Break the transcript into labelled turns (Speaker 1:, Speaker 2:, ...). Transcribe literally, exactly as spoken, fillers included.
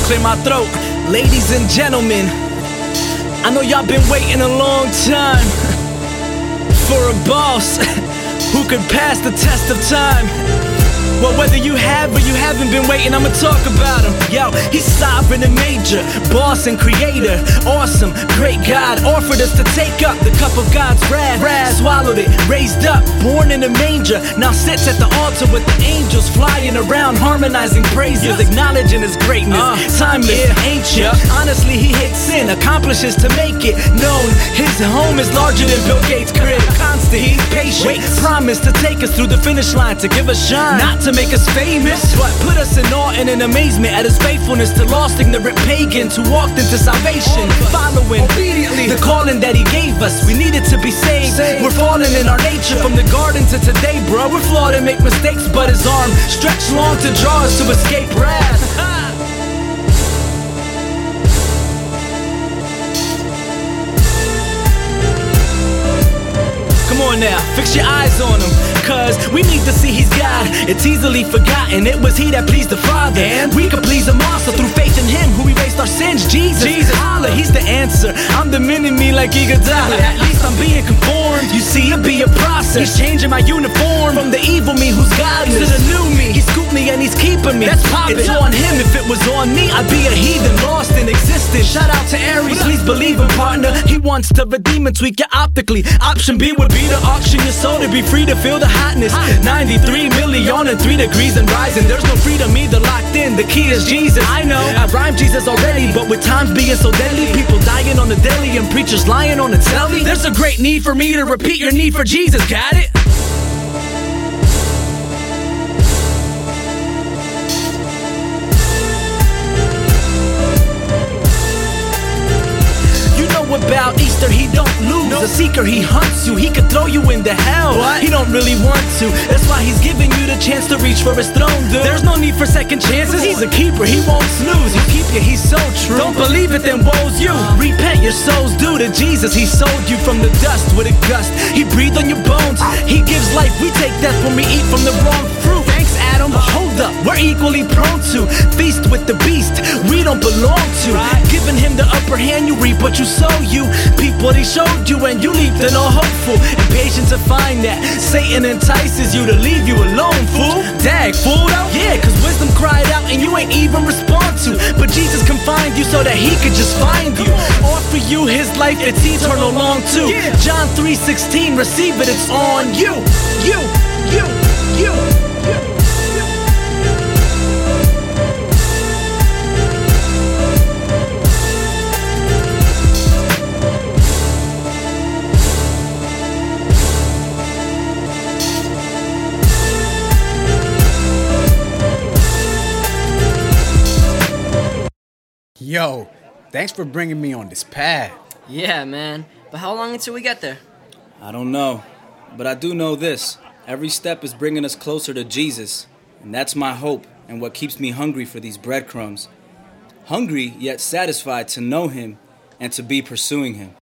Speaker 1: clear my throat. Ladies and gentlemen, I know y'all been waiting a long time for a boss who could pass the test of time. Well, whether you have or you haven't been waiting, I'ma talk about him. Yo, he's sovereign and major, boss and creator. Awesome, great God offered us to take up the cup of God's wrath. Wrath, swallowed it, raised up, born in a manger. Now sits at the altar with the angels flying around, harmonizing praises, acknowledging his greatness. Uh, Timeless, yeah. ancient. Yeah. Honestly, he hates sin, accomplishes to make it known. His home is larger than Bill Gates' crib. Constant, he's patient. Waits. Promised to take us through the finish line, to give us shine, not to make us famous, but put us in awe and in amazement at his faithfulness to lost ignorant pagans who walked into salvation, following obediently the calling that he gave us. We needed to be saved. We're falling in our nature from the garden to today, bro. We're flawed and make mistakes, but his arm stretched long to draw us to escape wrath. Come on now, fix your eyes on him, cause we need to see he's God. It's easily forgotten, it was he that pleased the Father, and we could please him also through faith in him who erased our sins. Jesus, Jesus, holla, he's the answer. I'm demeaning me like Iguodala. At least I'm being conformed. You see, it'll be a process. He's changing my uniform from the evil me who's godless to the new me. He scooped me and he's keeping me. That's poppin'. It's on him. If it was on me, I'd be a heathen, lost in existence. Shout out to Aries, please believe him, partner. He wants to redeem and tweak you optically. Option B would be to auction your soul to be free to feel the hotness. ninety-three million and three degrees and rising. There's no freedom either, locked in. The key is Jesus. I know I rhyme Jesus already, but with times being so deadly, people dying on the daily and preachers lying on the telly, there's a great need for me to repeat your need for Jesus. Got it? About Easter, he don't lose. No. A seeker, he hunts you. He could throw you into hell. What? He don't really want to. That's why he's giving you the chance to reach for his throne, dude. There's no need for second chances. He's a keeper, he won't snooze. He'll keep you, he's so true. Don't believe it, then woe's you. Repent, your soul's due to Jesus. He sold you from the dust with a gust. He breathed on your bones. He gives life. We take death when we eat from the wrong fruit. Thanks, Adam. But hold up, we're equally prone to feast with the beast we don't belong to. Right. Giving him the upper hand, you reap what you sow. You peep what he showed you and you leave then all hopeful, impatient to find that Satan entices you to leave you alone, fool. Dag, fool though? Yeah, cause wisdom cried out and you ain't even respond to, but Jesus confined you so that he could just find you. Offer you his life, it's eternal long too. Yeah. John three sixteen, receive it, it's on you. You, you, you, you.
Speaker 2: Yo, thanks for bringing me on this path.
Speaker 3: Yeah, man. But how long until we get there?
Speaker 1: I don't know. But I do know this. Every step is bringing us closer to Jesus. And that's my hope and what keeps me hungry for these breadcrumbs. Hungry, yet satisfied to know him and to be pursuing him.